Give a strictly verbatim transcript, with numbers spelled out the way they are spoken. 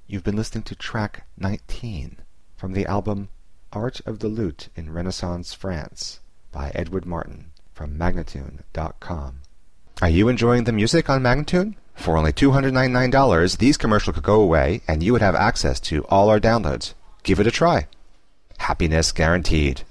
You've been listening to track nineteen from the album Art of the Lute in Renaissance France by Edward Martin from Magnatune dot com. Are you enjoying the music on Magnatune? For only two hundred ninety-nine dollars, these commercials could go away and you would have access to all our downloads. Give it a try. Happiness guaranteed.